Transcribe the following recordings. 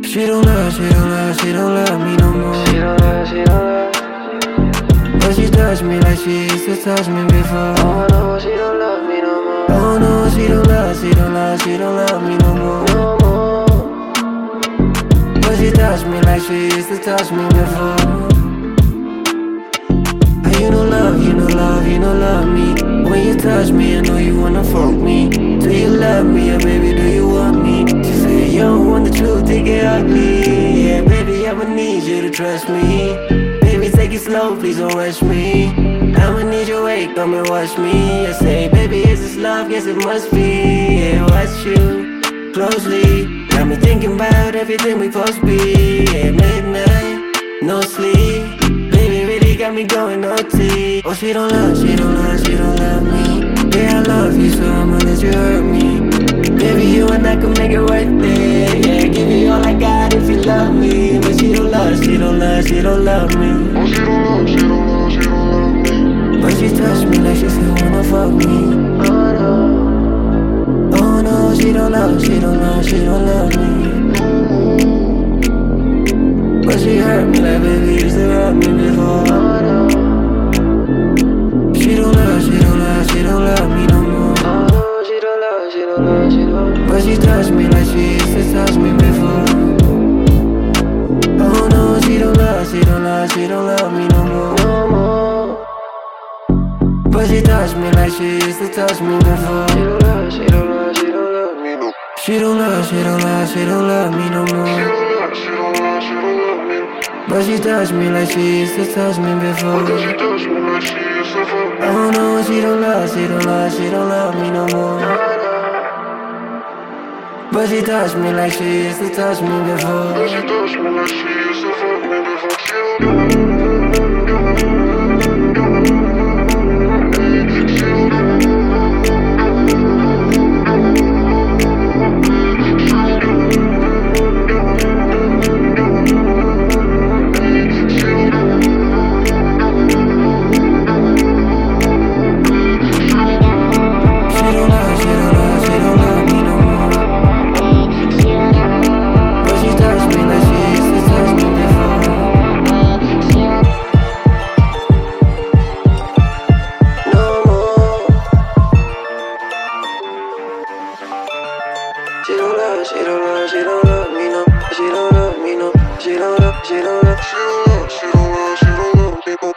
She don't love, she don't love, she don't love me no more. She don't love, she don't love. But she touched me like she used to touch me before. Oh no, she don't love me no more. Oh no, she don't love, she don't love, she don't love me no more. No more. But she touched me like she used to touch me before. You don't love, you don't love, you don't love me. When you touch me, I know you wanna fuck me. Do you love me, yeah baby, do you want me? She said you don't want the truth, take it ugly. Yeah baby, I'ma need you to trust me. Baby, take it slow, please don't rush me. I'ma need you wake, come and watch me. I say, baby, is this love? Yes, it must be. Yeah, watch you closely. Got me thinking about everything we supposed to be. Yeah, midnight, no sleep. Baby, really got me going OT. Oh, she don't love, she don't love, she don't love me. Yeah, I love you, so I'ma let you hurt me. Baby, you and I can make it worth it. Yeah, give you all I got if you love me. But she don't love, she don't love, she don't love me. Oh, she don't love, she don't love, she don't love me. But she touched me like she still wanna fuck me. Oh no. Oh no, she don't love, she don't love, she don't love me. But she hurt me like baby used to hurt me before. Oh no. She don't love, she don't love, she don't love me no more. Oh no, she don't love, she don't love, she don't. But she touched me like she used to touch me before. Oh no, she don't love, she don't love, she don't love me no more. No more. But she touched me like she used to touch me before. She don't love, she don't love, she don't love me no. She don't love, she don't love, she don't love me no She more. don't love, she don't love, she don't love me. But she touched me like she used to touch me before. Because she touched me like she used to fuck me. Oh no, she don't love, she don't love, she don't love me no more. But she touched me like she used to touch me before. Because she touched me like she used to fuck me before. She don't She don't love, she don't love, she don't love me no. She don't love me no. She don't love, she don't love, she don't love, she don't love, she don't love me no.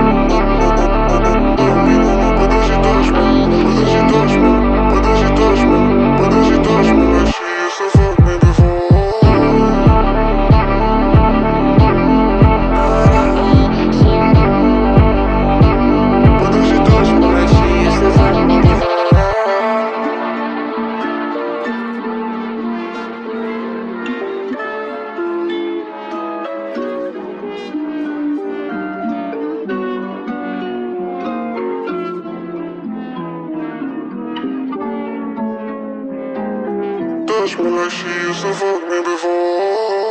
But then she touch me, but then she touch me, but then she touch me, but then she touch me like she used to fuck me before. But then she touch me like she used to fuck me before. Touch me like she used to fuck me before.